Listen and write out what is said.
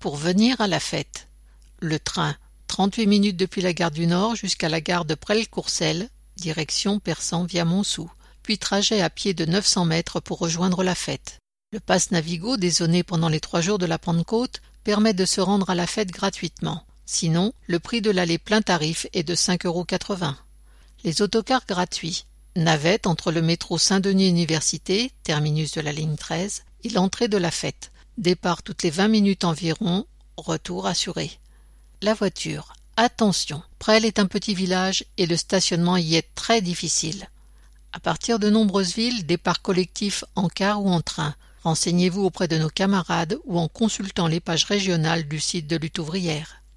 pour venir à la fête. Le train, 38 minutes depuis la gare du Nord jusqu'à la gare de Presles-Courcelles, direction Persan via Montsou, puis trajet à pied de 900 mètres pour rejoindre la fête. Le pass Navigo, dézonné pendant les 3 jours de la Pentecôte, permet de se rendre à la fête gratuitement. Sinon, le prix de l'aller plein tarif est de 5,80 €. Les autocars gratuits. Navette entre le métro Saint-Denis Université, terminus de la ligne 13, et l'entrée de la fête. Départ toutes les 20 minutes environ, retour assuré. La voiture. Attention, Presles est un petit village et le stationnement y est très difficile. À partir de nombreuses villes, départ collectif en car ou en train. Renseignez-vous auprès de nos camarades ou en consultant les pages régionales du site de Lutte ouvrière.